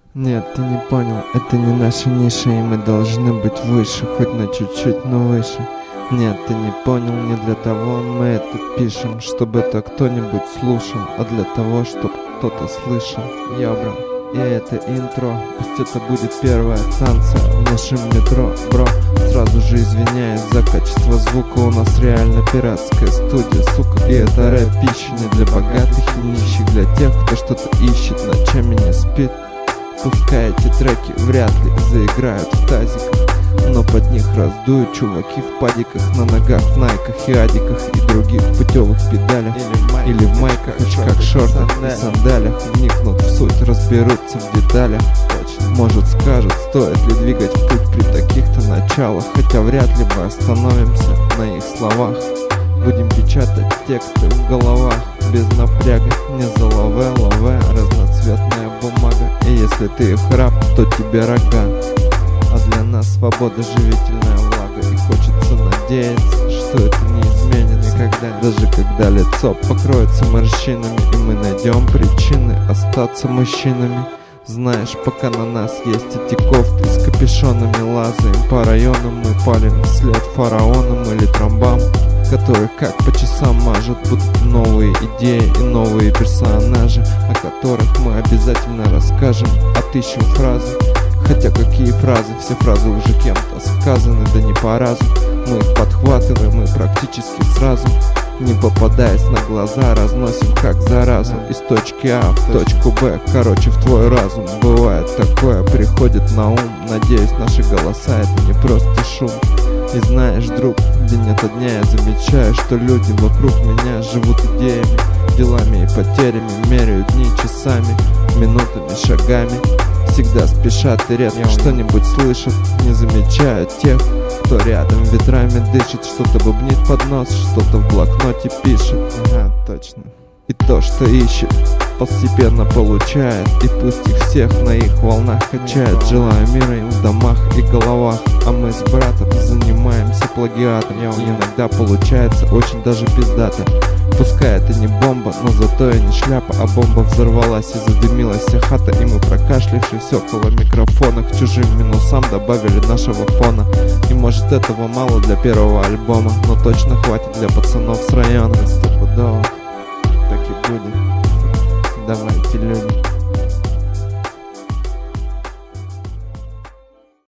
Нет, ты не понял, это не наша ниша, и мы должны быть выше, хоть на чуть-чуть, но выше. Нет, ты не понял, не для того мы это пишем, чтобы это кто-нибудь слушал, а для того, чтобы кто-то слышал. Я, бро, и это интро, пусть это будет первая станция в нашем метро, бро. Сразу же извиняюсь за качество звука, у нас реально пиратская студия, сука. И это рэп пища не для богатых и нищих, для тех, кто что-то ищет, ночами не спит. Пускай эти треки вряд ли заиграют в тазиках, но под них раздуют чуваки в падиках, на ногах, в найках и адиках и других путевых педалях, или в майках, как шортах и сандалях. Вникнут в суть, разберутся в деталях. Может, скажут, стоит ли двигать в путь при таких-то началах, хотя вряд ли мы остановимся на их словах. Будем печатать тексты в головах без напряга, не за лаве, разноцветная бумага. И если ты их раб, то тебе рога, а для нас свобода живительная влага. И хочется надеяться, что это не изменится никогда, даже когда лицо покроется морщинами, и мы найдем причины остаться мужчинами. Знаешь, пока на нас есть эти кофты с капюшонами, лазаем по районам, мы палим вслед фараонам или тромбам, которые как по часам мажут, будут новые идеи и новые персонажи, о которых мы обязательно расскажем, отыщем фразы. Хотя какие фразы, все фразы уже кем-то сказаны, да не по разу. Мы их подхватываем и практически сразу, не попадаясь на глаза, разносим как заразу из точки А в точку Б, короче, в твой разум. Бывает такое, приходит на ум, надеюсь, наши голоса это не просто шум. И знаешь, друг, день ото дня я замечаю, что люди вокруг меня живут идеями, делами и потерями, меряют дни часами, минутами, шагами. Всегда спешат и редко что-нибудь слышат, не замечая тех, кто рядом ветрами дышит, что-то бубнит под нос, что-то в блокноте пишет. Ага, точно. И то, что ищет, постепенно получает, и пусть их всех на их волнах качает. Желаю мира им в домах и головах, а мы с братом занимаемся плагиатом. Иногда получается очень даже пиздато. Пускай это не бомба, но зато и не шляпа, а бомба взорвалась и задымилась вся хата, и мы, прокашлявшись около микрофона, к чужим минусам добавили нашего фона. И может этого мало для первого альбома, но точно хватит для пацанов с района. Стопудово так и будет. Давайте, люди.